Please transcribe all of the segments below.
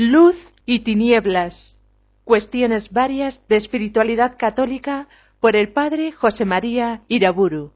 Luz y tinieblas. Cuestiones varias de espiritualidad católica por el padre José María Iraburu.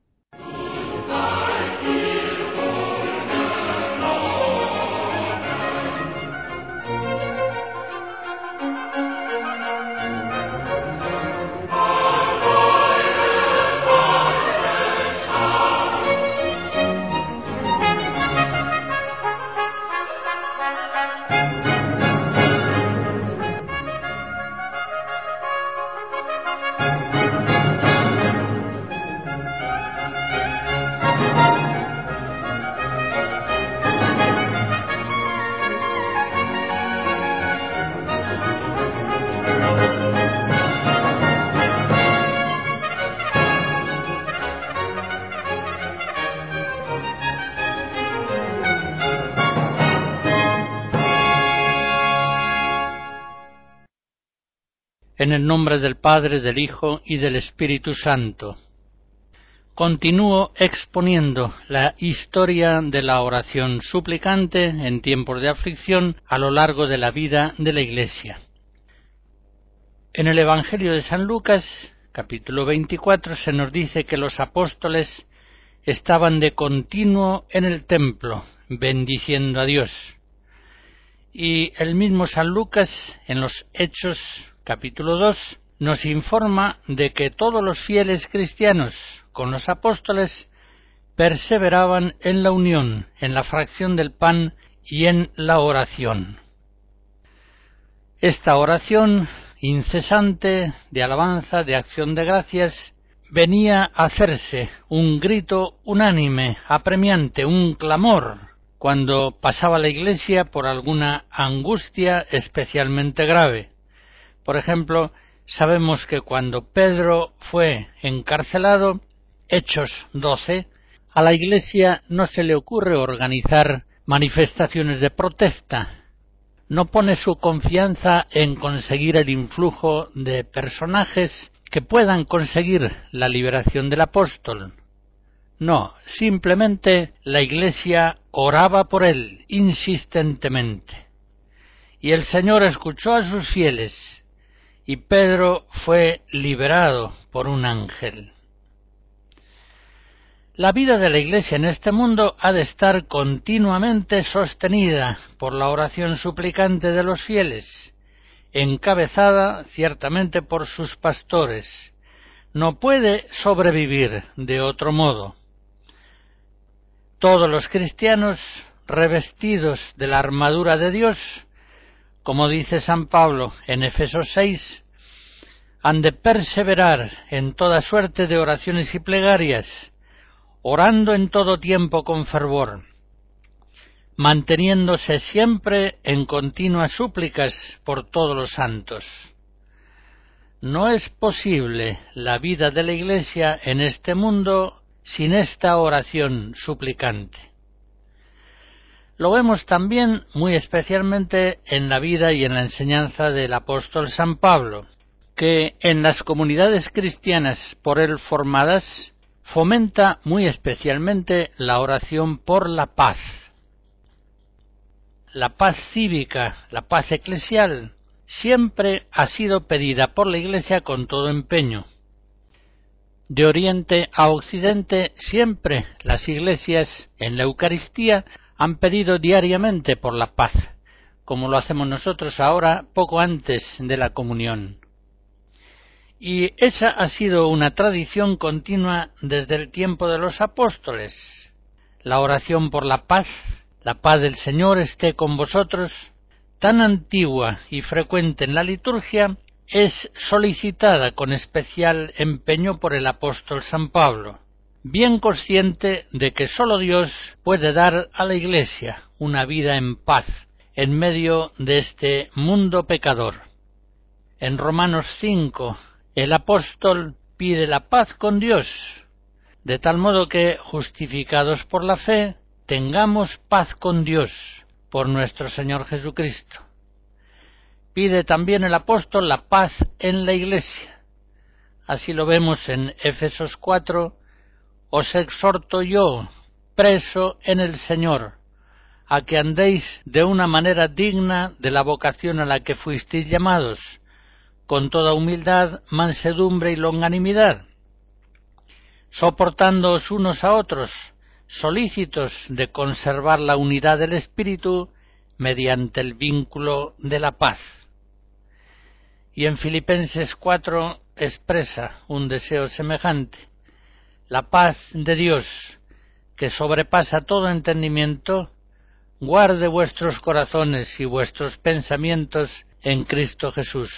En el nombre del Padre, del Hijo y del Espíritu Santo. Continúo exponiendo la historia de la oración suplicante en tiempos de aflicción a lo largo de la vida de la Iglesia. En el Evangelio de San Lucas, capítulo 24, se nos dice que los apóstoles estaban de continuo en el templo, bendiciendo a Dios. Y el mismo San Lucas, en los Hechos, capítulo 2, nos informa de que todos los fieles cristianos con los apóstoles perseveraban en la unión, en la fracción del pan y en la oración. Esta oración incesante de alabanza, de acción de gracias, venía a hacerse un grito unánime, apremiante, un clamor, cuando pasaba la Iglesia por alguna angustia especialmente grave. Por ejemplo, sabemos que cuando Pedro fue encarcelado, Hechos 12, a la Iglesia no se le ocurre organizar manifestaciones de protesta. No pone su confianza en conseguir el influjo de personajes que puedan conseguir la liberación del apóstol. No, simplemente la Iglesia oraba por él insistentemente. Y el Señor escuchó a sus fieles, y Pedro fue liberado por un ángel. La vida de la Iglesia en este mundo ha de estar continuamente sostenida por la oración suplicante de los fieles, encabezada ciertamente por sus pastores. No puede sobrevivir de otro modo. Todos los cristianos, revestidos de la armadura de Dios, como dice San Pablo en Efesios 6, han de perseverar en toda suerte de oraciones y plegarias, orando en todo tiempo con fervor, manteniéndose siempre en continuas súplicas por todos los santos. No es posible la vida de la Iglesia en este mundo sin esta oración suplicante. Lo vemos también muy especialmente en la vida y en la enseñanza del apóstol San Pablo, que en las comunidades cristianas por él formadas fomenta muy especialmente la oración por la paz. La paz cívica, la paz eclesial, siempre ha sido pedida por la Iglesia con todo empeño. De Oriente a Occidente, siempre las iglesias en la Eucaristía han pedido diariamente por la paz, como lo hacemos nosotros ahora poco antes de la comunión. Y esa ha sido una tradición continua desde el tiempo de los apóstoles. La oración por la paz del Señor esté con vosotros, tan antigua y frecuente en la liturgia, es solicitada con especial empeño por el apóstol San Pablo, bien consciente de que sólo Dios puede dar a la Iglesia una vida en paz en medio de este mundo pecador. En Romanos 5, el apóstol pide la paz con Dios, de tal modo que, justificados por la fe, tengamos paz con Dios por nuestro Señor Jesucristo. Pide también el apóstol la paz en la Iglesia. Así lo vemos en Efesios 4, os exhorto yo, preso en el Señor, a que andéis de una manera digna de la vocación a la que fuisteis llamados, con toda humildad, mansedumbre y longanimidad, soportándoos unos a otros, solícitos de conservar la unidad del espíritu mediante el vínculo de la paz. Y en Filipenses 4 expresa un deseo semejante: la paz de Dios, que sobrepasa todo entendimiento, guarde vuestros corazones y vuestros pensamientos en Cristo Jesús.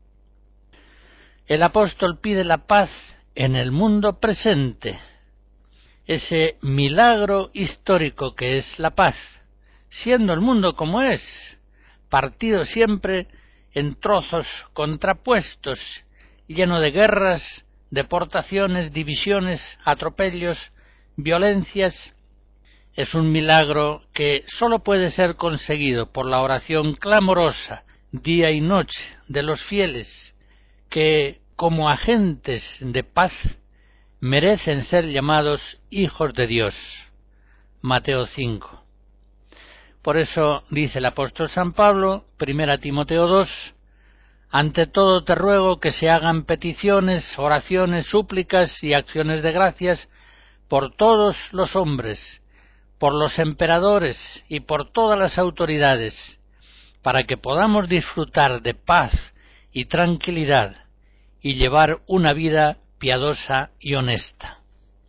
El apóstol pide la paz en el mundo presente, ese milagro histórico que es la paz, siendo el mundo como es, partido siempre en trozos contrapuestos, lleno de guerras, deportaciones, divisiones, atropellos, violencias. Es un milagro que sólo puede ser conseguido por la oración clamorosa, día y noche, de los fieles, que, como agentes de paz, merecen ser llamados hijos de Dios. Mateo 5. Por eso dice el apóstol San Pablo, 1 Timoteo 2, ante todo te ruego que se hagan peticiones, oraciones, súplicas y acciones de gracias por todos los hombres, por los emperadores y por todas las autoridades, para que podamos disfrutar de paz y tranquilidad y llevar una vida piadosa y honesta.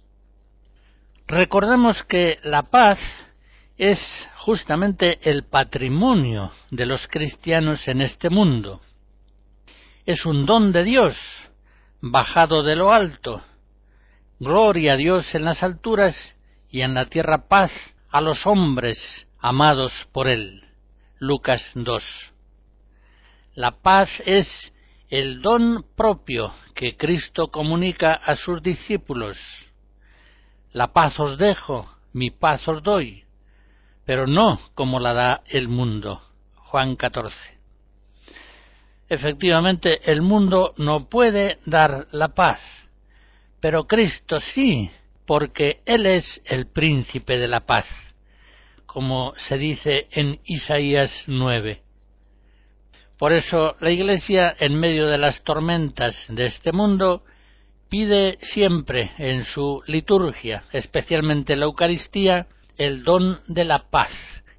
Recordemos que la paz es justamente el patrimonio de los cristianos en este mundo. Es un don de Dios, bajado de lo alto. Gloria a Dios en las alturas y en la tierra paz a los hombres amados por Él. Lucas 2. La paz es el don propio que Cristo comunica a sus discípulos. La paz os dejo, mi paz os doy, pero no como la da el mundo. Juan 14. Efectivamente, el mundo no puede dar la paz, pero Cristo sí, porque Él es el príncipe de la paz, como se dice en Isaías 9. Por eso la Iglesia, en medio de las tormentas de este mundo, pide siempre en su liturgia, especialmente en la Eucaristía, el don de la paz.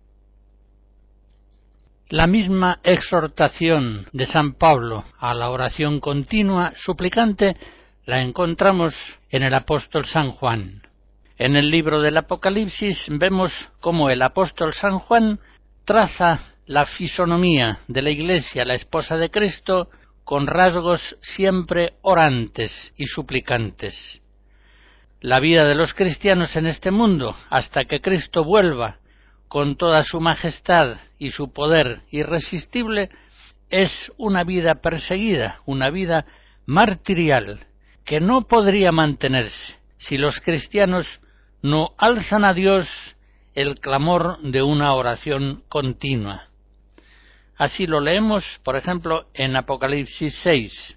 La misma exhortación de San Pablo a la oración continua suplicante la encontramos en el apóstol San Juan. En el libro del Apocalipsis vemos cómo el apóstol San Juan traza la fisonomía de la Iglesia, la esposa de Cristo, con rasgos siempre orantes y suplicantes. La vida de los cristianos en este mundo, hasta que Cristo vuelva con toda su majestad y su poder irresistible, es una vida perseguida, una vida martirial, que no podría mantenerse si los cristianos no alzan a Dios el clamor de una oración continua. Así lo leemos, por ejemplo, en Apocalipsis 6.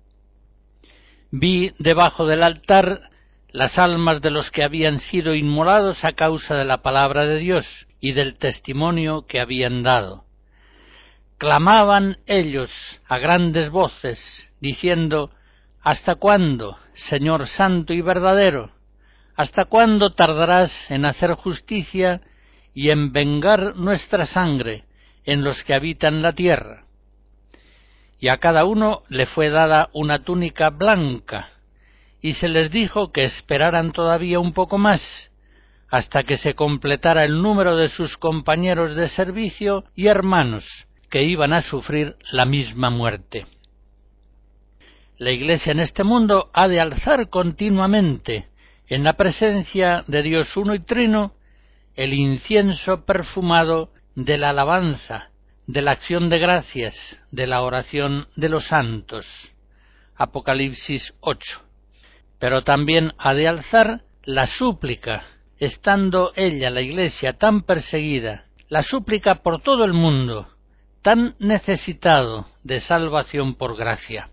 Vi debajo del altar las almas de los que habían sido inmolados a causa de la palabra de Dios y del testimonio que habían dado. Clamaban ellos a grandes voces, diciendo: ¿Hasta cuándo, Señor santo y verdadero? ¿Hasta cuándo tardarás en hacer justicia y en vengar nuestra sangre en los que habitan la tierra? Y a cada uno le fue dada una túnica blanca, y se les dijo que esperaran todavía un poco más, hasta que se completara el número de sus compañeros de servicio y hermanos que iban a sufrir la misma muerte. La Iglesia en este mundo ha de alzar continuamente, en la presencia de Dios uno y trino, el incienso perfumado de la alabanza, de la acción de gracias, de la oración de los santos. Apocalipsis 8. Pero también ha de alzar la súplica, estando ella, la Iglesia, tan perseguida, la súplica por todo el mundo, tan necesitado de salvación por gracia.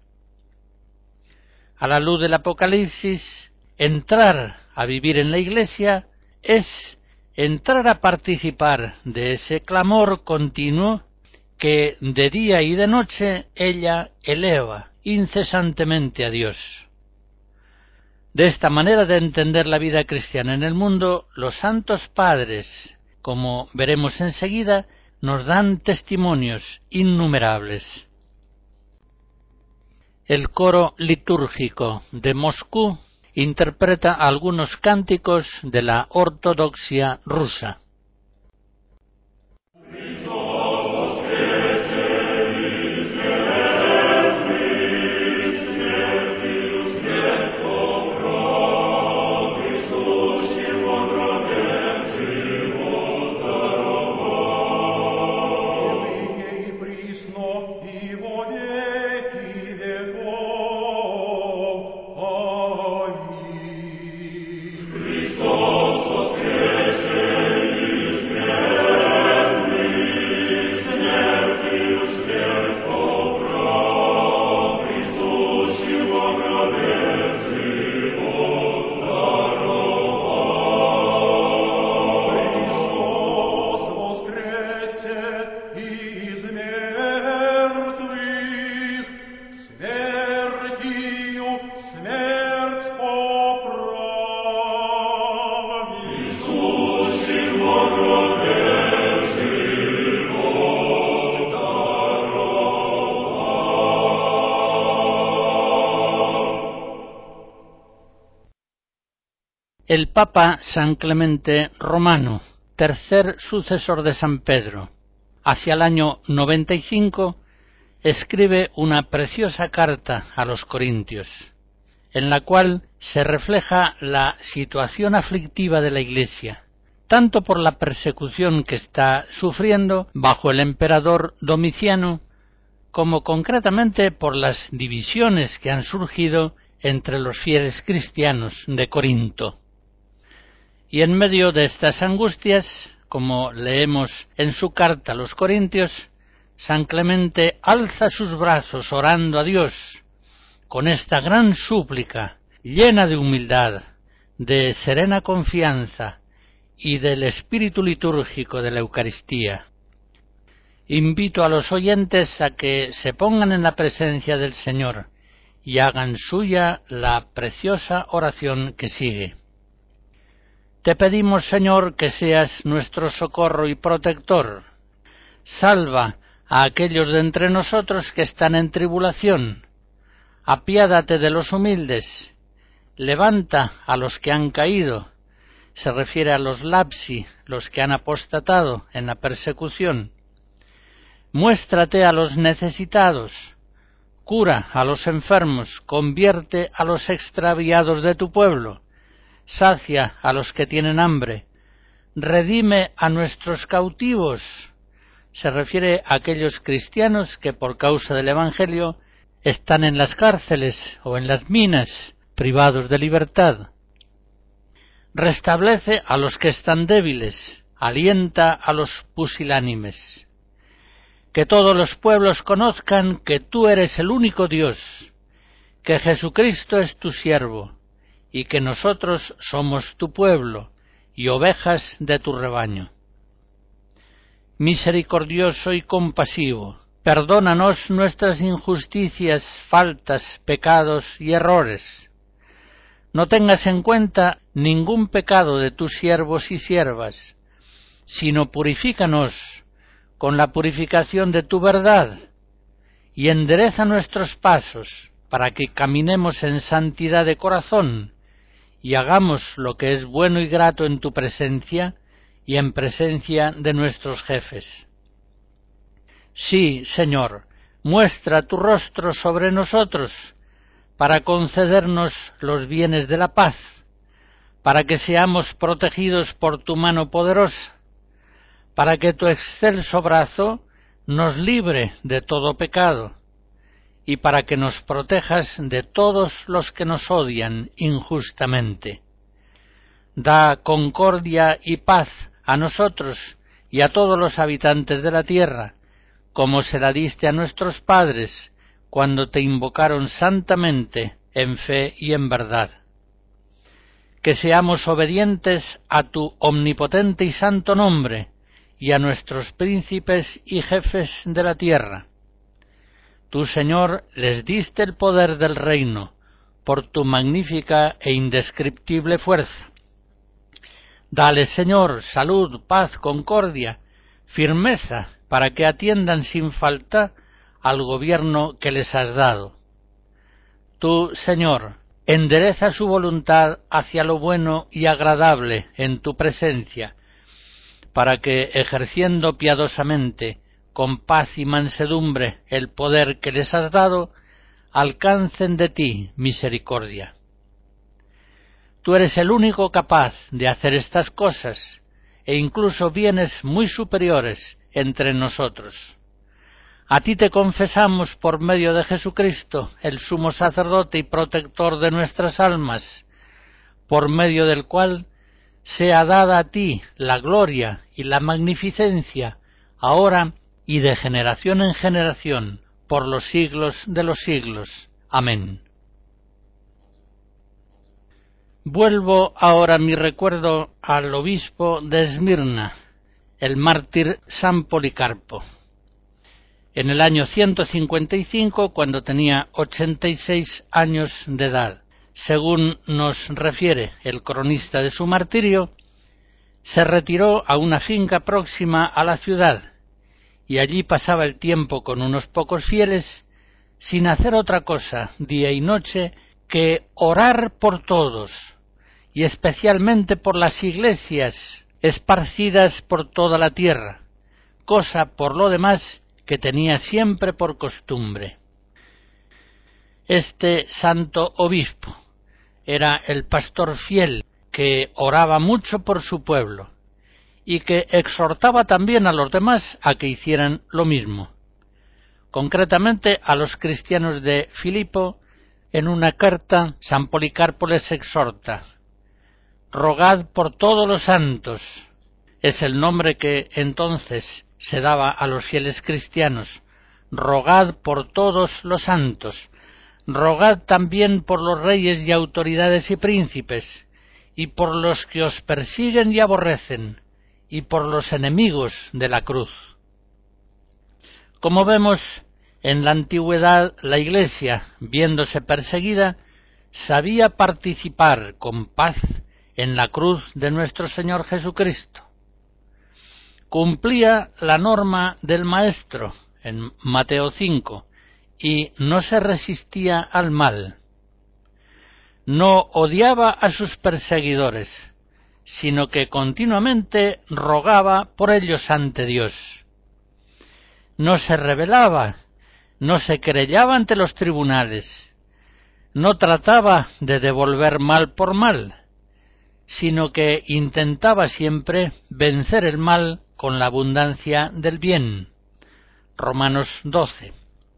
A la luz del Apocalipsis, entrar a vivir en la Iglesia es entrar a participar de ese clamor continuo que de día y de noche ella eleva incesantemente a Dios. De esta manera de entender la vida cristiana en el mundo, los santos padres, como veremos enseguida, nos dan testimonios innumerables. El coro litúrgico de Moscú interpreta algunos cánticos de la ortodoxia rusa. El Papa San Clemente Romano, tercer sucesor de San Pedro, hacia el año 95, escribe una preciosa carta a los Corintios, en la cual se refleja la situación aflictiva de la Iglesia, tanto por la persecución que está sufriendo bajo el emperador Domiciano, como concretamente por las divisiones que han surgido entre los fieles cristianos de Corinto. Y en medio de estas angustias, como leemos en su carta a los Corintios, San Clemente alza sus brazos orando a Dios con esta gran súplica, llena de humildad, de serena confianza y del espíritu litúrgico de la Eucaristía. Invito a los oyentes a que se pongan en la presencia del Señor y hagan suya la preciosa oración que sigue. Te pedimos, Señor, que seas nuestro socorro y protector. Salva a aquellos de entre nosotros que están en tribulación. Apiádate de los humildes. Levanta a los que han caído. Se refiere a los lapsi, los que han apostatado en la persecución. Muéstrate a los necesitados. Cura a los enfermos. Convierte a los extraviados de tu pueblo. Sacia a los que tienen hambre, redime a nuestros cautivos. Se refiere a aquellos cristianos que por causa del Evangelio están en las cárceles o en las minas, privados de libertad. Restablece a los que están débiles, alienta a los pusilánimes. Que todos los pueblos conozcan que tú eres el único Dios, que Jesucristo es tu siervo, y que nosotros somos tu pueblo y ovejas de tu rebaño. Misericordioso y compasivo, perdónanos nuestras injusticias, faltas, pecados y errores. No tengas en cuenta ningún pecado de tus siervos y siervas, sino purifícanos con la purificación de tu verdad, y endereza nuestros pasos para que caminemos en santidad de corazón, y hagamos lo que es bueno y grato en tu presencia y en presencia de nuestros jefes. Sí, Señor, muestra tu rostro sobre nosotros, para concedernos los bienes de la paz, para que seamos protegidos por tu mano poderosa, para que tu excelso brazo nos libre de todo pecado, y para que nos protejas de todos los que nos odian injustamente. Da concordia y paz a nosotros y a todos los habitantes de la tierra, como se la diste a nuestros padres cuando te invocaron santamente en fe y en verdad. que seamos obedientes a tu omnipotente y santo nombre y a nuestros príncipes y jefes de la tierra. Tú, Señor, les diste el poder del reino por tu magnífica e indescriptible fuerza. Dale, Señor, salud, paz, concordia, firmeza, para que atiendan sin falta al gobierno que les has dado. Tú, Señor, endereza su voluntad hacia lo bueno y agradable en tu presencia, para que, ejerciendo piadosamente, con paz y mansedumbre, el poder que les has dado, alcancen de ti misericordia. Tú eres el único capaz de hacer estas cosas, e incluso bienes muy superiores entre nosotros. A ti te confesamos por medio de Jesucristo, el sumo sacerdote y protector de nuestras almas, por medio del cual sea dada a ti la gloria y la magnificencia, ahora y de generación en generación, por los siglos de los siglos. Amén. Vuelvo ahora mi recuerdo al obispo de Esmirna, el mártir San Policarpo. En el año 155, cuando tenía 86 años de edad, según nos refiere el cronista de su martirio, se retiró a una finca próxima a la ciudad, y allí pasaba el tiempo con unos pocos fieles, sin hacer otra cosa día y noche que orar por todos, y especialmente por las iglesias esparcidas por toda la tierra, cosa por lo demás que tenía siempre por costumbre. Este santo obispo era el pastor fiel que oraba mucho por su pueblo y que exhortaba también a los demás a que hicieran lo mismo. Concretamente a los cristianos de Filipo, en una carta, San Policarpo les exhorta: «Rogad por todos los santos», es el nombre que entonces se daba a los fieles cristianos. «Rogad por todos los santos, rogad también por los reyes y autoridades y príncipes, y por los que os persiguen y aborrecen, y por los enemigos de la cruz». Como vemos, en la antigüedad la Iglesia, viéndose perseguida, sabía participar con paz en la cruz de nuestro Señor Jesucristo. Cumplía la norma del Maestro en Mateo 5 y no se resistía al mal. No odiaba a sus perseguidores, sino que continuamente rogaba por ellos ante Dios. No se rebelaba, no se querellaba ante los tribunales, no trataba de devolver mal por mal, sino que intentaba siempre vencer el mal con la abundancia del bien. Romanos 12.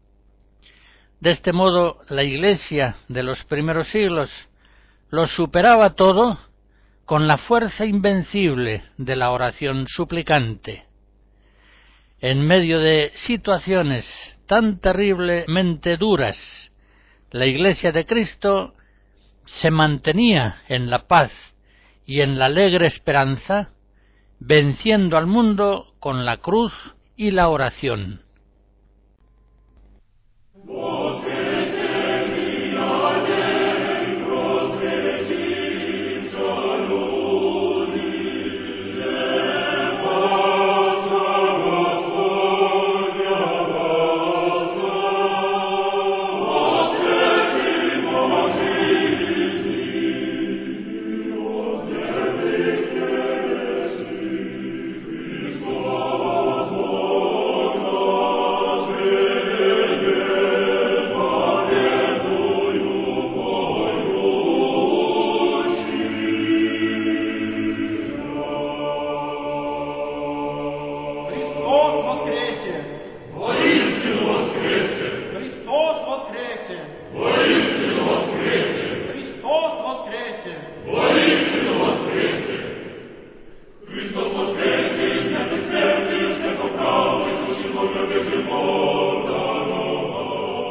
De este modo, la Iglesia de los primeros siglos lo superaba todo con la fuerza invencible de la oración suplicante. En medio de situaciones tan terriblemente duras, la Iglesia de Cristo se mantenía en la paz y en la alegre esperanza, venciendo al mundo con la cruz y la oración.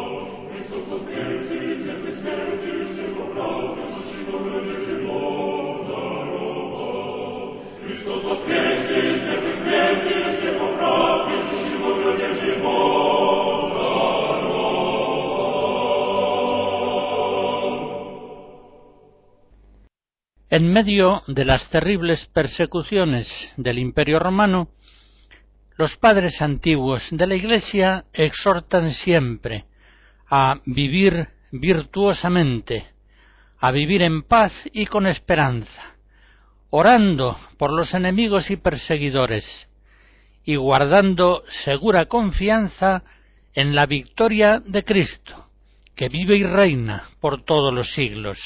Christus En medio de las terribles persecuciones del Imperio Romano, los padres antiguos de la Iglesia exhortan siempre a vivir virtuosamente, a vivir en paz y con esperanza, orando por los enemigos y perseguidores, y guardando segura confianza en la victoria de Cristo, que vive y reina por todos los siglos.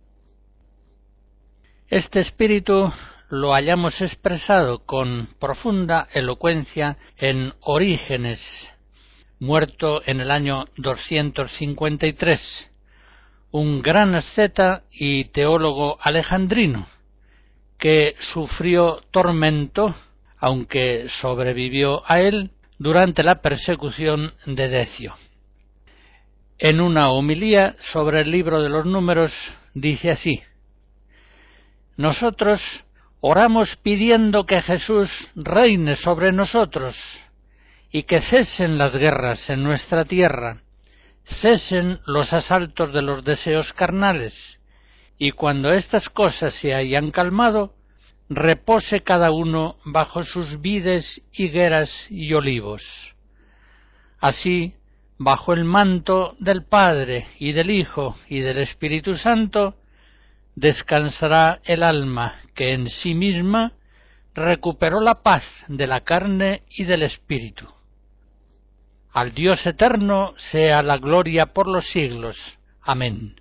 Este espíritu lo hallamos expresado con profunda elocuencia en Orígenes, muerto en el año 253, un gran asceta y teólogo alejandrino, que sufrió tormento, aunque sobrevivió a él, durante la persecución de Decio. En una homilía sobre el libro de los Números dice así: nosotros oramos pidiendo que Jesús reine sobre nosotros y que cesen las guerras en nuestra tierra, cesen los asaltos de los deseos carnales, y cuando estas cosas se hayan calmado, repose cada uno bajo sus vides, higueras y olivos. Así, bajo el manto del Padre y del Hijo y del Espíritu Santo, descansará el alma que en sí misma recuperó la paz de la carne y del espíritu. Al Dios eterno sea la gloria por los siglos. Amén.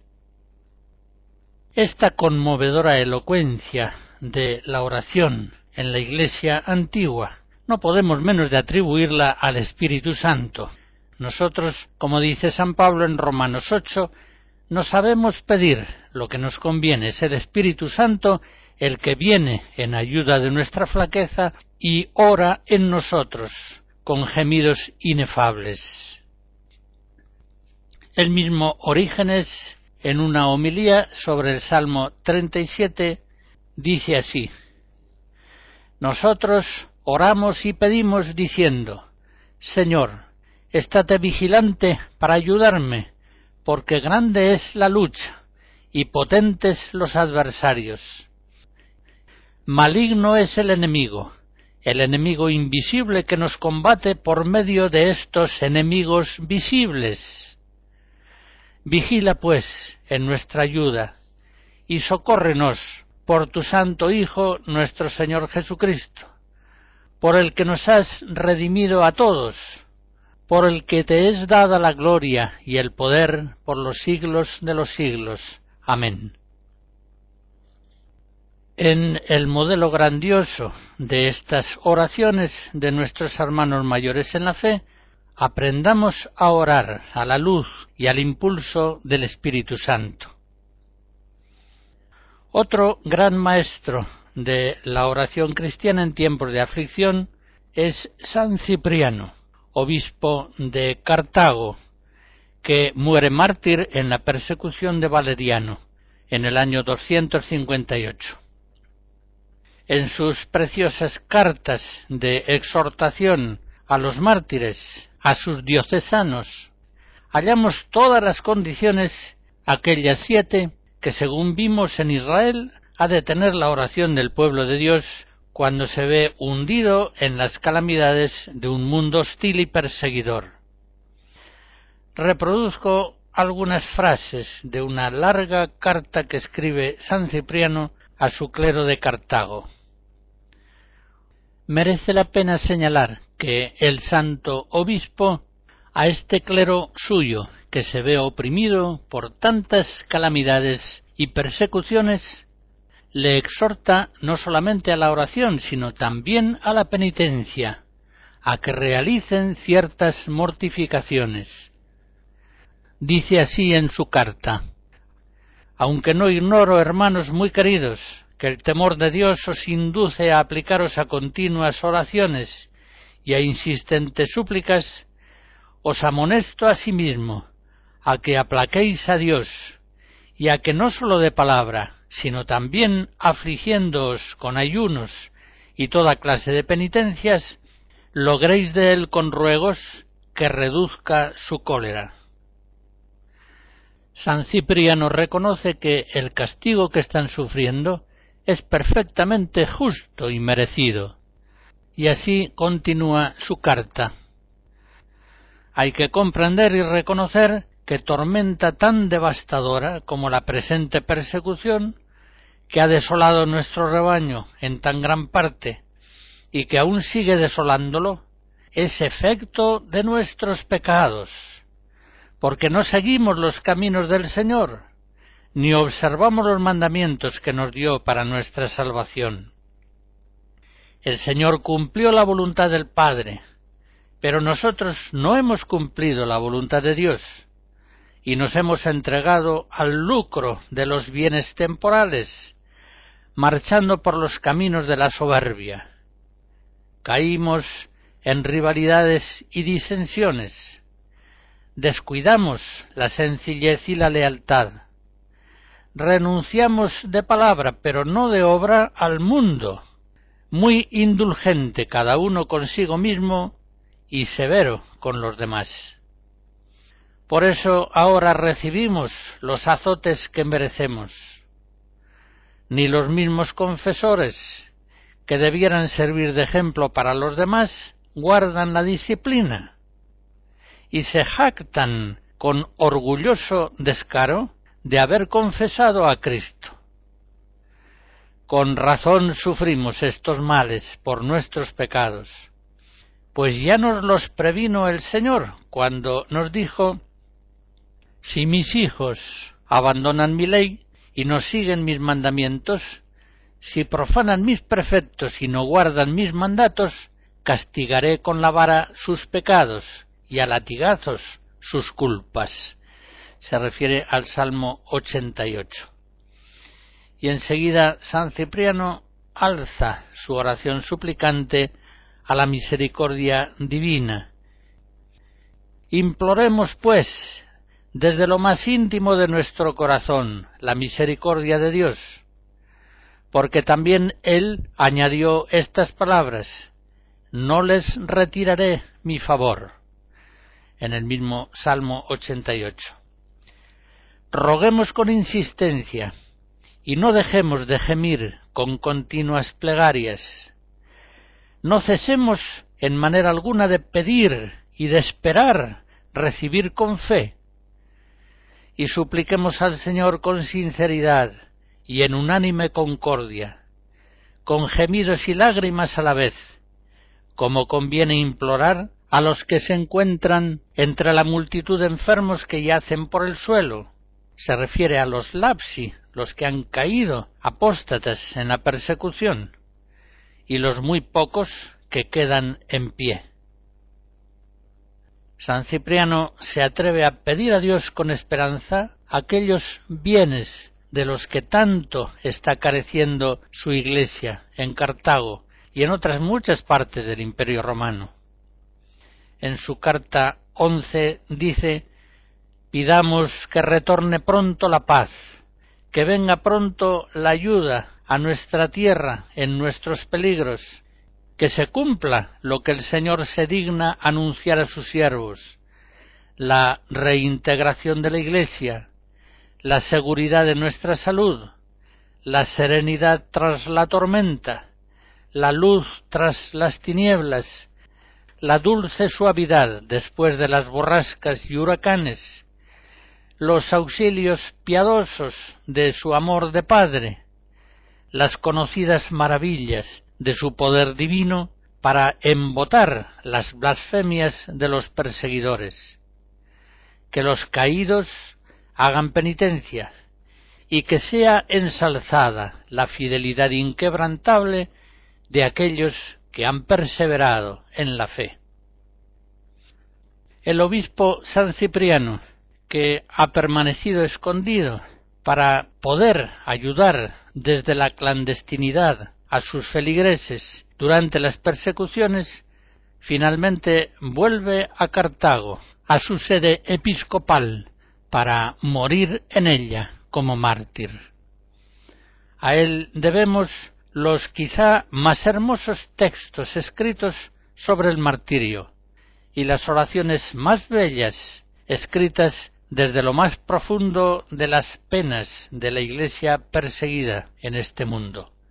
Esta conmovedora elocuencia de la oración en la Iglesia antigua no podemos menos de atribuirla al Espíritu Santo. Nosotros, como dice San Pablo en Romanos 8, no sabemos pedir lo que nos conviene. Es el Espíritu Santo el que viene en ayuda de nuestra flaqueza y ora en nosotros con gemidos inefables. El mismo Orígenes, en una homilía sobre el Salmo 37, dice así: nosotros oramos y pedimos diciendo: Señor, estate vigilante para ayudarme, porque grande es la lucha y potentes los adversarios. Maligno es el enemigo invisible que nos combate por medio de estos enemigos visibles. Vigila, pues, en nuestra ayuda, y socórrenos por tu Santo Hijo, nuestro Señor Jesucristo, por el que nos has redimido a todos, por el que te es dada la gloria y el poder por los siglos de los siglos. Amén. En el modelo grandioso de estas oraciones de nuestros hermanos mayores en la fe, aprendamos a orar a la luz y al impulso del Espíritu Santo. Otro gran maestro de la oración cristiana en tiempos de aflicción es San Cipriano, obispo de Cartago, que muere mártir en la persecución de Valeriano en el año 258. En sus preciosas cartas de exhortación a los mártires, a sus diocesanos, hallamos todas las condiciones, aquellas 7, que según vimos en Israel, ha de tener la oración del pueblo de Dios cuando se ve hundido en las calamidades de un mundo hostil y perseguidor. Reproduzco algunas frases de una larga carta que escribe San Cipriano a su clero de Cartago. Merece la pena señalar que el santo obispo a este clero suyo, que se ve oprimido por tantas calamidades y persecuciones, le exhorta no solamente a la oración, sino también a la penitencia, a que realicen ciertas mortificaciones. Dice así en su carta: aunque no ignoro, hermanos muy queridos, que el temor de Dios os induce a aplicaros a continuas oraciones y a insistentes súplicas, os amonesto asimismo a que aplaquéis a Dios y a que no sólo de palabra, sino también afligiéndoos con ayunos y toda clase de penitencias, logréis de él con ruegos que reduzca su cólera. San Cipriano reconoce que el castigo que están sufriendo es perfectamente justo y merecido. Y así continúa su carta. Hay que comprender y reconocer que tormenta tan devastadora como la presente persecución, que ha desolado nuestro rebaño en tan gran parte y que aún sigue desolándolo, es efecto de nuestros pecados, porque no seguimos los caminos del Señor, ni observamos los mandamientos que nos dio para nuestra salvación. El Señor cumplió la voluntad del Padre, pero nosotros no hemos cumplido la voluntad de Dios, y nos hemos entregado al lucro de los bienes temporales, marchando por los caminos de la soberbia. Caímos en rivalidades y disensiones. Descuidamos la sencillez y la lealtad. Renunciamos de palabra, pero no de obra, al mundo, muy indulgente cada uno consigo mismo y severo con los demás. Por eso ahora recibimos los azotes que merecemos. Ni los mismos confesores, que debieran servir de ejemplo para los demás, guardan la disciplina y se jactan con orgulloso descaro de haber confesado a Cristo. Con razón sufrimos estos males por nuestros pecados, pues ya nos los previno el Señor cuando nos dijo: si mis hijos abandonan mi ley y no siguen mis mandamientos, si profanan mis preceptos y no guardan mis mandatos, castigaré con la vara sus pecados y a latigazos sus culpas. Se refiere al Salmo 88. Y enseguida San Cipriano alza su oración suplicante a la misericordia divina. Imploremos, pues, desde lo más íntimo de nuestro corazón, la misericordia de Dios, porque también Él añadió estas palabras: no les retiraré mi favor, en el mismo Salmo 88. Roguemos con insistencia y no dejemos de gemir con continuas plegarias. No cesemos en manera alguna de pedir y de esperar recibir con fe, y supliquemos al Señor con sinceridad y en unánime concordia, con gemidos y lágrimas a la vez, como conviene implorar a los que se encuentran entre la multitud de enfermos que yacen por el suelo. Se refiere a los lapsi, los que han caído apóstatas en la persecución, y los muy pocos que quedan en pie. San Cipriano se atreve a pedir a Dios con esperanza aquellos bienes de los que tanto está careciendo su Iglesia en Cartago y en otras muchas partes del Imperio Romano. En su carta 11 dice: pidamos que retorne pronto la paz, que venga pronto la ayuda a nuestra tierra en nuestros peligros, que se cumpla lo que el Señor se digna anunciar a sus siervos: la reintegración de la Iglesia, la seguridad de nuestra salud, la serenidad tras la tormenta, la luz tras las tinieblas, la dulce suavidad después de las borrascas y huracanes, los auxilios piadosos de su amor de Padre, las conocidas maravillas de su poder divino para embotar las blasfemias de los perseguidores, que los caídos hagan penitencia y que sea ensalzada la fidelidad inquebrantable de aquellos que han perseverado en la fe. El obispo San Cipriano, que ha permanecido escondido para poder ayudar desde la clandestinidad a sus feligreses durante las persecuciones, finalmente vuelve a Cartago, a su sede episcopal, para morir en ella como mártir. A él debemos los quizá más hermosos textos escritos sobre el martirio y las oraciones más bellas escritas desde lo más profundo de las penas de la Iglesia perseguida en este mundo.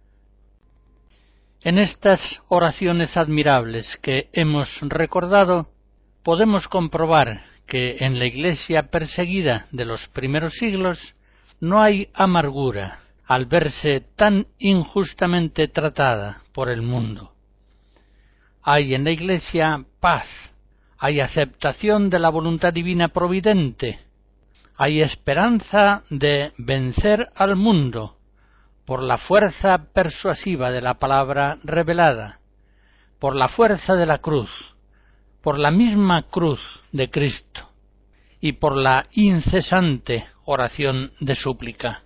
En estas oraciones admirables que hemos recordado, podemos comprobar que en la Iglesia perseguida de los primeros siglos no hay amargura al verse tan injustamente tratada por el mundo. Hay en la Iglesia paz, hay aceptación de la voluntad divina providente, hay esperanza de vencer al mundo por la fuerza persuasiva de la palabra revelada, por la fuerza de la cruz, por la misma cruz de Cristo y por la incesante oración de súplica.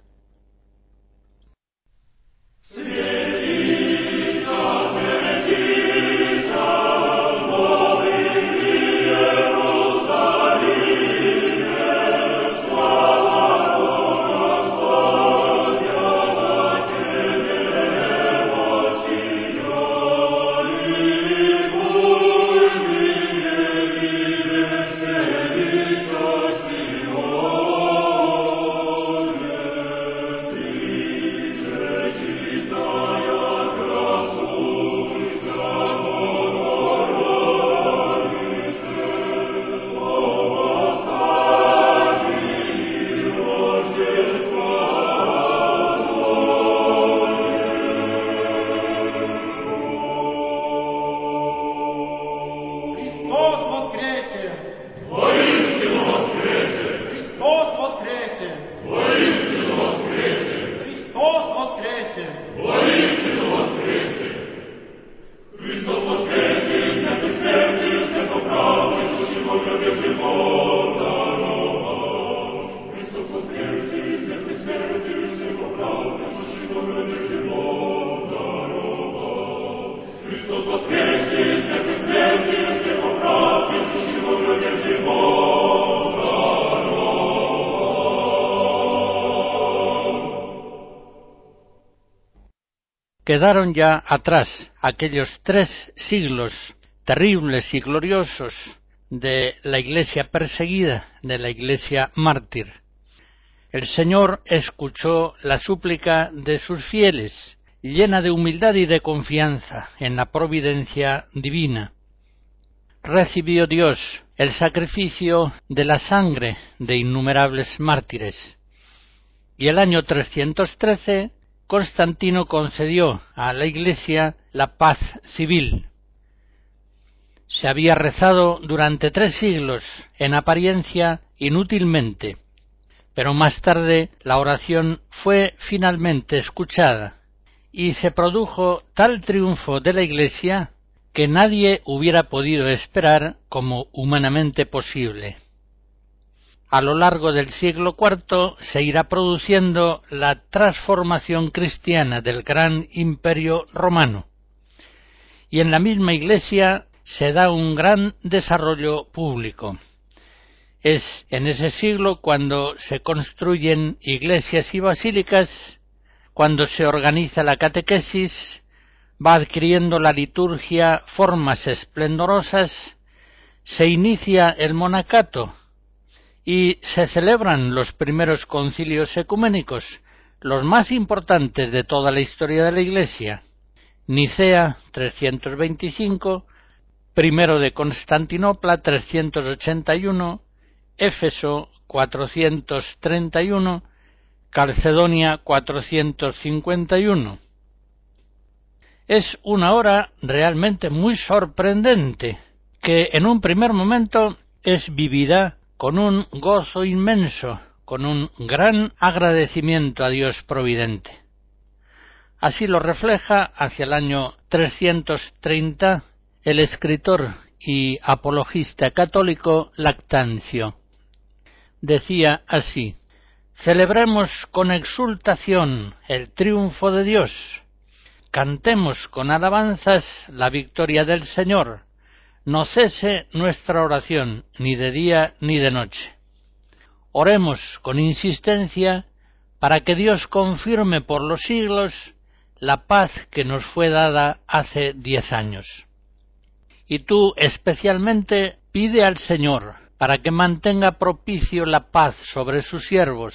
Quedaron ya atrás aquellos 3 siglos terribles y gloriosos de la Iglesia perseguida, de la Iglesia mártir. El Señor escuchó la súplica de sus fieles, llena de humildad y de confianza en la providencia divina. Recibió Dios el sacrificio de la sangre de innumerables mártires, y el año 313 Constantino concedió a la Iglesia la paz civil. Se había rezado durante 3 siglos, en apariencia inútilmente, pero más tarde la oración fue finalmente escuchada, y se produjo tal triunfo de la Iglesia que nadie hubiera podido esperar como humanamente posible. A lo largo del siglo IV se irá produciendo la transformación cristiana del gran imperio romano, y en la misma Iglesia se da un gran desarrollo público. Es en ese siglo cuando se construyen iglesias y basílicas, cuando se organiza la catequesis, va adquiriendo la liturgia formas esplendorosas, se inicia el monacato, y se celebran los primeros concilios ecuménicos, los más importantes de toda la historia de la Iglesia: Nicea 325, primero de Constantinopla 381, Éfeso 431, Calcedonia 451. Es una hora realmente muy sorprendente, que en un primer momento es vivida con un gozo inmenso, con un gran agradecimiento a Dios providente. Así lo refleja hacia el año 330 el escritor y apologista católico Lactancio. Decía así: celebremos con exultación el triunfo de Dios, cantemos con alabanzas la victoria del Señor, no cese nuestra oración ni de día ni de noche. Oremos con insistencia para que Dios confirme por los siglos la paz que nos fue dada hace 10 años. Y tú especialmente pide al Señor para que mantenga propicio la paz sobre sus siervos,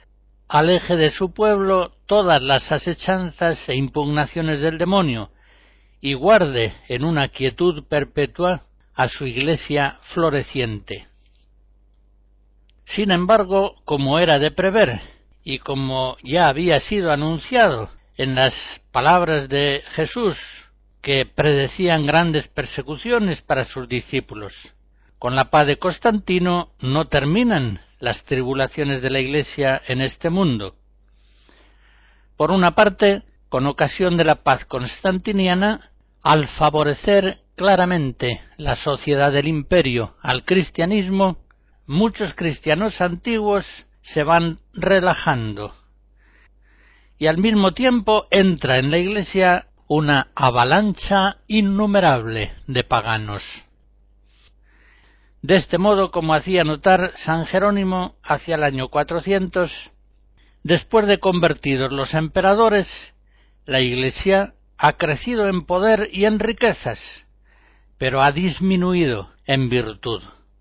aleje de su pueblo todas las asechanzas e impugnaciones del demonio, y guarde en una quietud perpetua a su Iglesia floreciente. Sin embargo, como era de prever, y como ya había sido anunciado en las palabras de Jesús, que predecían grandes persecuciones para sus discípulos, con la paz de Constantino no terminan las tribulaciones de la Iglesia en este mundo. Por una parte, con ocasión de la paz constantiniana, al favorecer claramente la sociedad del imperio al cristianismo, muchos cristianos antiguos se van relajando y al mismo tiempo entra en la Iglesia una avalancha innumerable de paganos. De este modo, como hacía notar San Jerónimo hacia el año 400, después de convertidos los emperadores, la Iglesia ha crecido en poder y en riquezas, pero ha disminuido en virtud.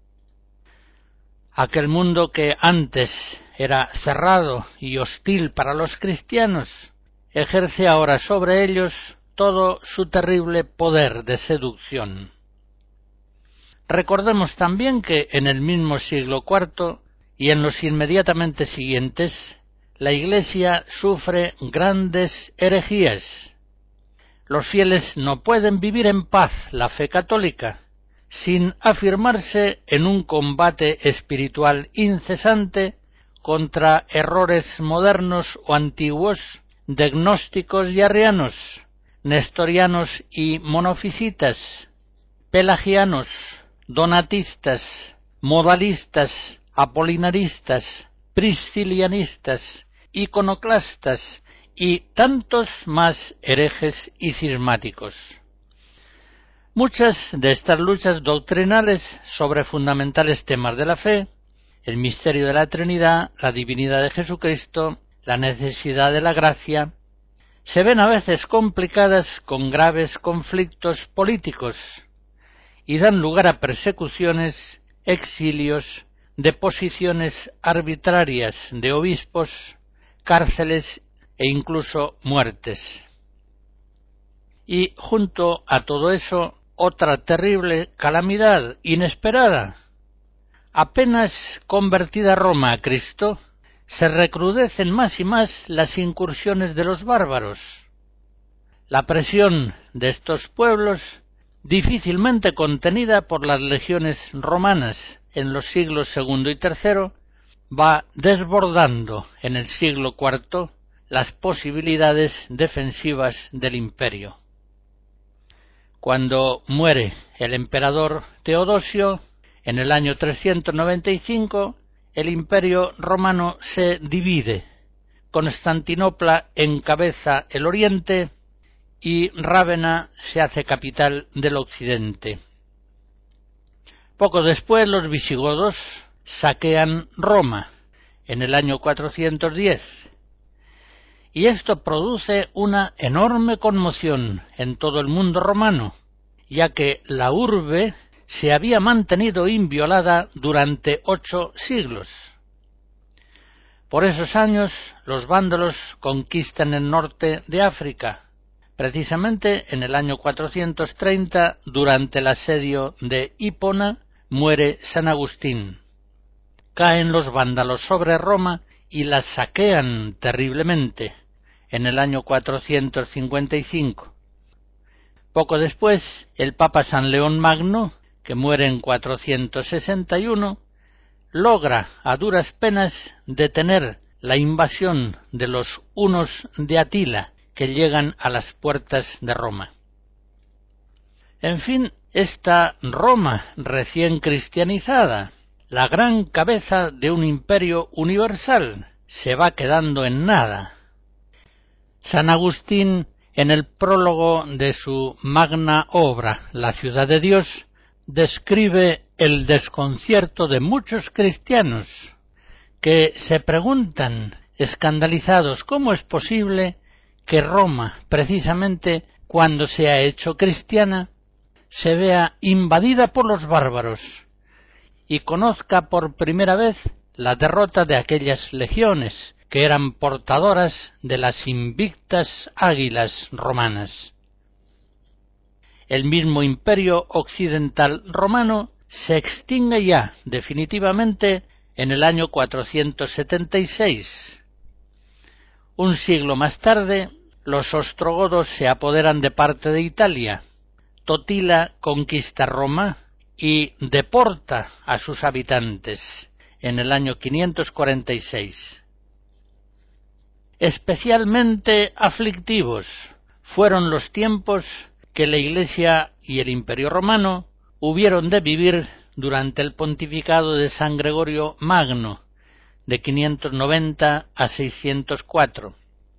Aquel mundo que antes era cerrado y hostil para los cristianos, ejerce ahora sobre ellos todo su terrible poder de seducción. Recordemos también que en el mismo siglo IV y en los inmediatamente siguientes, la Iglesia sufre grandes herejías. Los fieles no pueden vivir en paz la fe católica sin afirmarse en un combate espiritual incesante contra errores modernos o antiguos de gnósticos y arrianos, nestorianos y monofisitas, pelagianos, donatistas, modalistas, apolinaristas, priscilianistas, iconoclastas y tantos más herejes y cismáticos. Muchas de estas luchas doctrinales sobre fundamentales temas de la fe, el misterio de la Trinidad, la divinidad de Jesucristo, la necesidad de la gracia, se ven a veces complicadas con graves conflictos políticos y dan lugar a persecuciones, exilios, deposiciones arbitrarias de obispos, cárceles e incluso muertes. Y junto a todo eso, otra terrible calamidad inesperada. Apenas convertida Roma a Cristo, se recrudecen más y más las incursiones de los bárbaros. La presión de estos pueblos, difícilmente contenida por las legiones romanas en los siglos II y III, va desbordando en el siglo IV las posibilidades defensivas del imperio. Cuando muere el emperador Teodosio, en el año 395, el imperio romano se divide. Constantinopla encabeza el oriente y Rávena se hace capital del occidente. Poco después los visigodos saquean Roma, en el año 410, y esto produce una enorme conmoción en todo el mundo romano, ya que la urbe se había mantenido inviolada durante 8 siglos. Por esos años, los vándalos conquistan el norte de África, precisamente en el año 430, durante el asedio de Hipona, muere San Agustín. Caen los vándalos sobre Roma y la saquean terriblemente, en el año 455. Poco después, el Papa San León Magno, que muere en 461, logra a duras penas detener la invasión de los hunos de Atila, que llegan a las puertas de Roma. En fin, esta Roma recién cristianizada, la gran cabeza de un imperio universal, se va quedando en nada. San Agustín, en el prólogo de su magna obra, La ciudad de Dios, describe el desconcierto de muchos cristianos que se preguntan, escandalizados, ¿cómo es posible que Roma, precisamente cuando se ha hecho cristiana, se vea invadida por los bárbaros y conozca por primera vez la derrota de aquellas legiones que eran portadoras de las invictas águilas romanas? el mismo imperio occidental romano se extingue ya definitivamente en el año 476. Un siglo más tarde, los ostrogodos se apoderan de parte de Italia. Totila conquista Roma y deporta a sus habitantes en el año 546. Especialmente aflictivos fueron los tiempos que la Iglesia y el Imperio Romano hubieron de vivir durante el pontificado de San Gregorio Magno, de 590 a 604.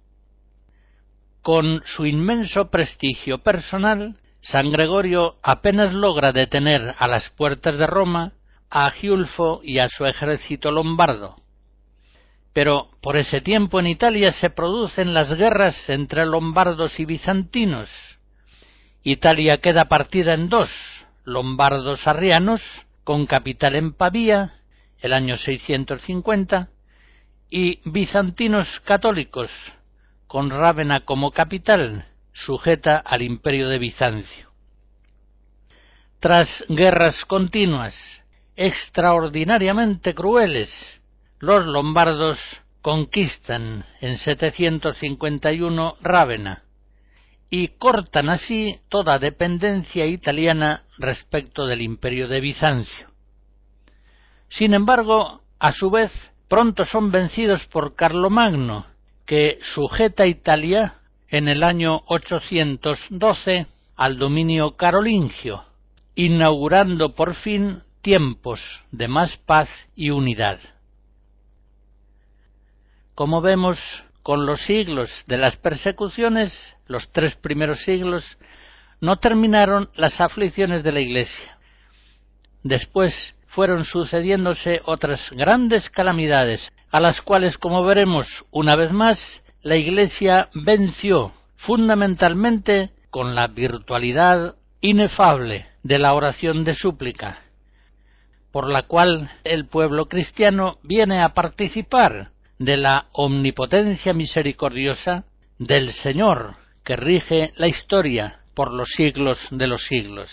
Con su inmenso prestigio personal, San Gregorio apenas logra detener a las puertas de Roma a Giulfo y a su ejército lombardo. Pero por ese tiempo en Italia se producen las guerras entre lombardos y bizantinos. Italia queda partida en dos: lombardos arrianos, con capital en Pavía, el año 650, y bizantinos católicos, con Rávena como capital, sujeta al imperio de Bizancio. Tras guerras continuas, extraordinariamente crueles, los lombardos conquistan en 751 Rávena y cortan así toda dependencia italiana respecto del imperio de Bizancio. Sin embargo, a su vez, pronto son vencidos por Carlomagno, que sujeta Italia en el año 812 al dominio carolingio, inaugurando por fin tiempos de más paz y unidad. Como vemos, con los siglos de las persecuciones, los 3 primeros siglos, no terminaron las aflicciones de la Iglesia. Después fueron sucediéndose otras grandes calamidades, a las cuales, como veremos una vez más, la Iglesia venció fundamentalmente con la virtualidad inefable de la oración de súplica, por la cual el pueblo cristiano viene a participar de la omnipotencia misericordiosa del Señor, que rige la historia por los siglos de los siglos.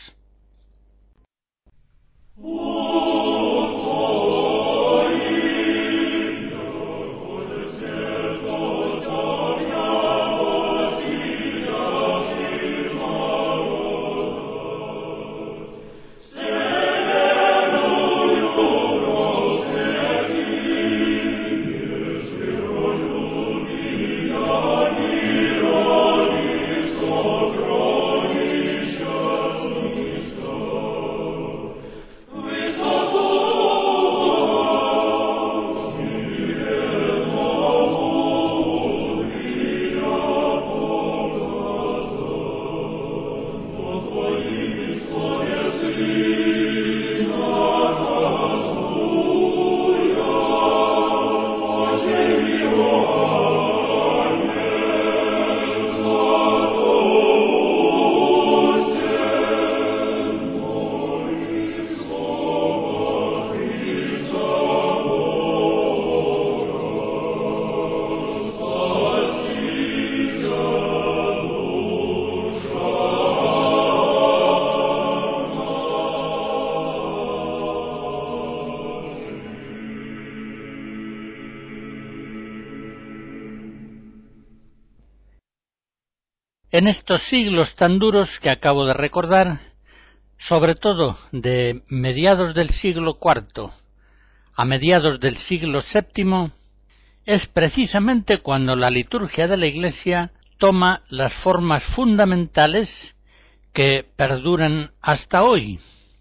En estos siglos tan duros que acabo de recordar, sobre todo de mediados del siglo IV a mediados del siglo VII, es precisamente cuando la liturgia de la Iglesia toma las formas fundamentales que perduran hasta hoy.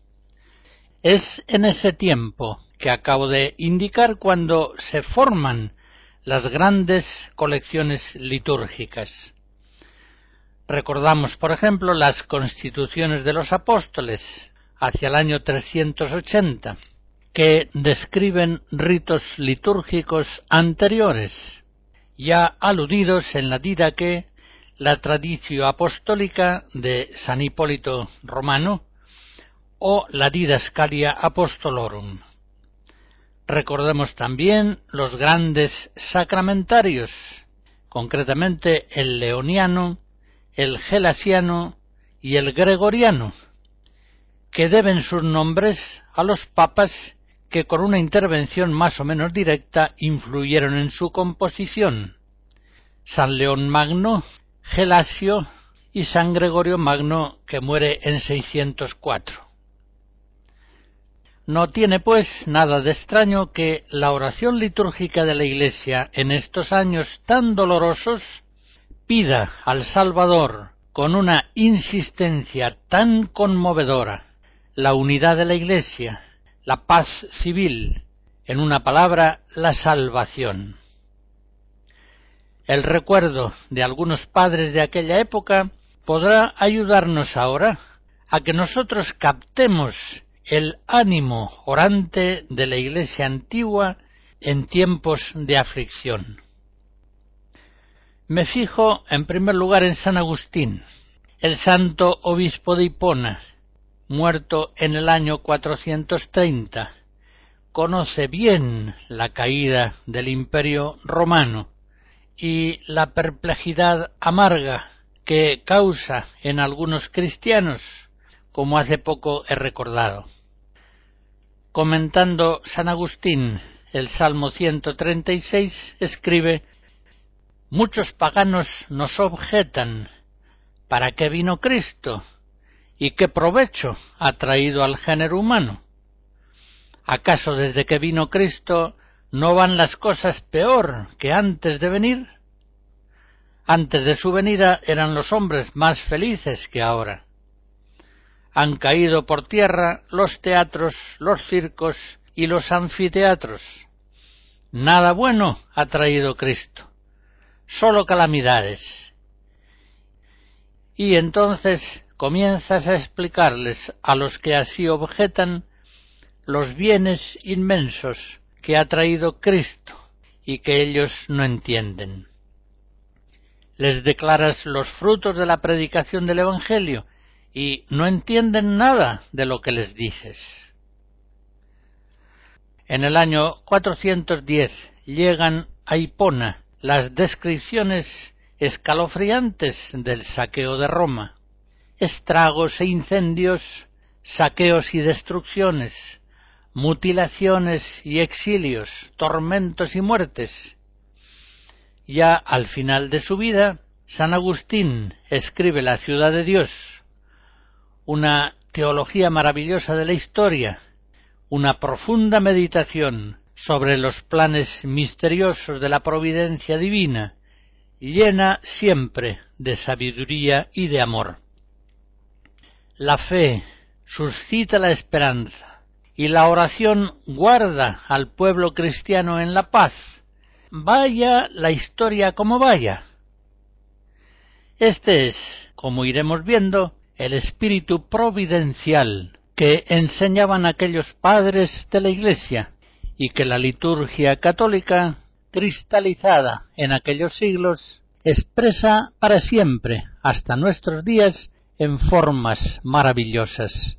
Es en ese tiempo que acabo de indicar cuando se forman las grandes colecciones litúrgicas. Recordamos, por ejemplo, las constituciones de los apóstoles hacia el año 380, que describen ritos litúrgicos anteriores, ya aludidos en la Didache, la Traditio Apostólica de San Hipólito Romano o la Didascalia Apostolorum. Recordemos también los grandes sacramentarios, concretamente el leoniano, el gelasiano y el gregoriano, que deben sus nombres a los papas que con una intervención más o menos directa influyeron en su composición: San León Magno, Gelasio y San Gregorio Magno, que muere en 604. No tiene, pues, nada de extraño que la oración litúrgica de la Iglesia en estos años tan dolorosos pida al Salvador con una insistencia tan conmovedora la unidad de la Iglesia, la paz civil, en una palabra, la salvación. El recuerdo de algunos padres de aquella época podrá ayudarnos ahora a que nosotros captemos el ánimo orante de la Iglesia antigua en tiempos de aflicción. Me fijo en primer lugar en San Agustín, el santo obispo de Hipona, muerto en el año 430. Conoce bien la caída del Imperio Romano y la perplejidad amarga que causa en algunos cristianos, como hace poco he recordado. Comentando San Agustín el Salmo 136, escribe: «Muchos paganos nos objetan, ¿para qué vino Cristo? ¿Y qué provecho ha traído al género humano? ¿Acaso desde que vino Cristo no van las cosas peor que antes de venir? Antes de su venida eran los hombres más felices que ahora. Han caído por tierra los teatros, los circos y los anfiteatros. Nada bueno ha traído Cristo, solo calamidades». Y entonces comienzas a explicarles a los que así objetan los bienes inmensos que ha traído Cristo y que ellos no entienden. Les declaras los frutos de la predicación del Evangelio y no entienden nada de lo que les dices. En el año 410 llegan a Hipona las descripciones escalofriantes del saqueo de Roma: estragos e incendios, saqueos y destrucciones, mutilaciones y exilios, tormentos y muertes. Ya al final de su vida, San Agustín escribe La ciudad de Dios, una teología maravillosa de la historia, una profunda meditación sobre los planes misteriosos de la providencia divina, llena siempre de sabiduría y de amor. La fe suscita la esperanza y la oración guarda al pueblo cristiano en la paz, vaya la historia como vaya. Este es, como iremos viendo, el espíritu providencial que enseñaban aquellos padres de la Iglesia y que la liturgia católica, cristalizada en aquellos siglos, expresa para siempre, hasta nuestros días, en formas maravillosas.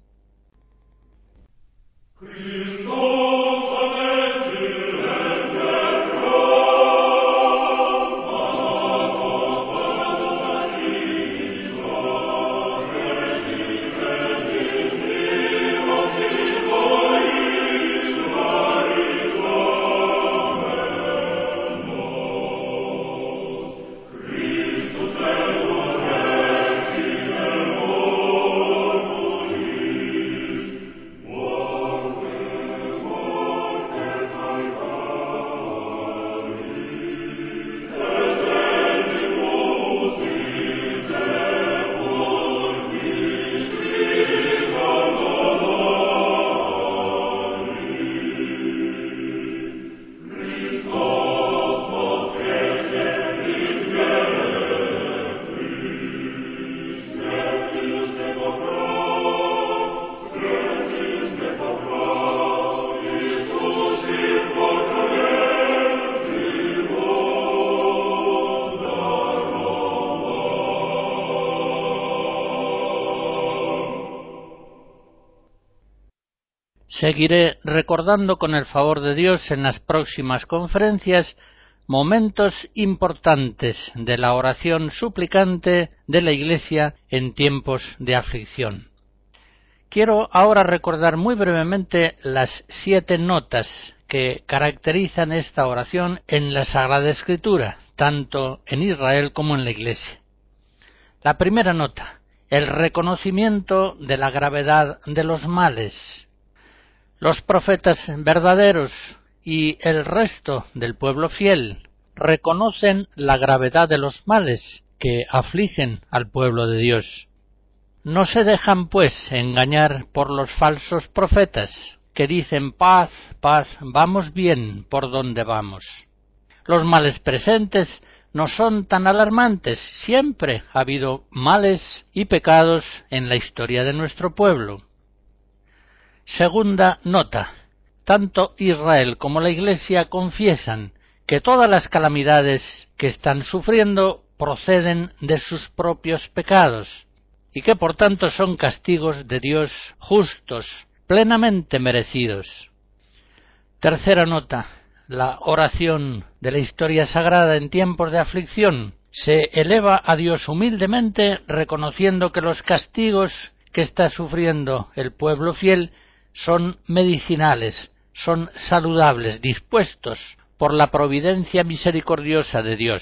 Seguiré recordando con el favor de Dios en las próximas conferencias momentos importantes de la oración suplicante de la Iglesia en tiempos de aflicción. Quiero ahora recordar muy brevemente las 7 notas que caracterizan esta oración en la Sagrada Escritura, tanto en Israel como en la Iglesia. La primera nota, el reconocimiento de la gravedad de los males. Los profetas verdaderos y el resto del pueblo fiel reconocen la gravedad de los males que afligen al pueblo de Dios. No se dejan, pues, engañar por los falsos profetas, que dicen paz, paz, vamos bien por donde vamos. Los males presentes no son tan alarmantes, siempre ha habido males y pecados en la historia de nuestro pueblo. Segunda nota, tanto Israel como la Iglesia confiesan que todas las calamidades que están sufriendo proceden de sus propios pecados, y que por tanto son castigos de Dios justos, plenamente merecidos. Tercera nota, la oración de la historia sagrada en tiempos de aflicción se eleva a Dios humildemente, reconociendo que los castigos que está sufriendo el pueblo fiel son medicinales, son saludables, dispuestos por la providencia misericordiosa de Dios.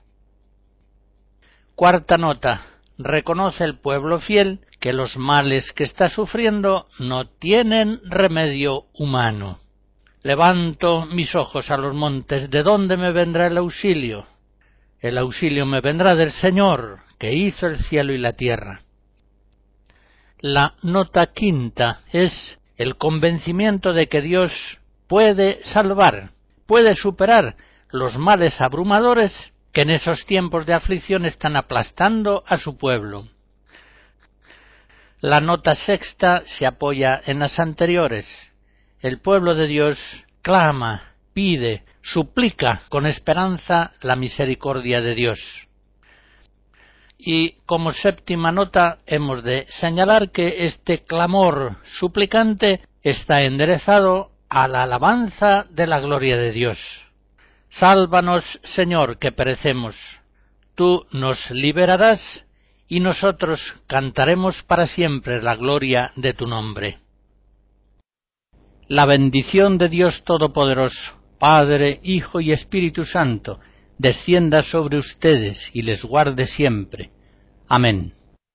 Cuarta nota, reconoce el pueblo fiel que los males que está sufriendo no tienen remedio humano. Levanto mis ojos a los montes, ¿de dónde me vendrá el auxilio? El auxilio me vendrá del Señor, que hizo el cielo y la tierra. La nota quinta es el convencimiento de que Dios puede salvar, puede superar los males abrumadores que en esos tiempos de aflicción están aplastando a su pueblo. La nota sexta se apoya en las anteriores. El pueblo de Dios clama, pide, suplica con esperanza la misericordia de Dios. Y como séptima nota hemos de señalar que este clamor suplicante está enderezado a la alabanza de la gloria de Dios. Sálvanos, Señor, que perecemos. Tú nos liberarás y nosotros cantaremos para siempre la gloria de tu nombre. La bendición de Dios Todopoderoso, Padre, Hijo y Espíritu Santo, descienda sobre ustedes y les guarde siempre. Amén.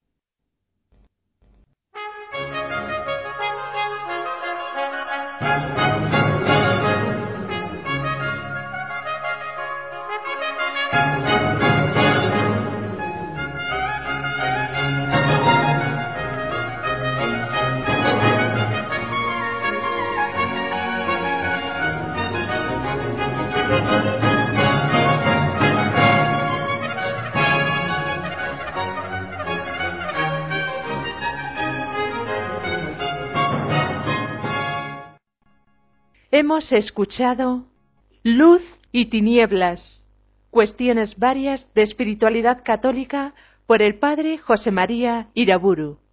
Hemos escuchado Luz y Tinieblas, cuestiones varias de espiritualidad católica por el padre José María Iraburu.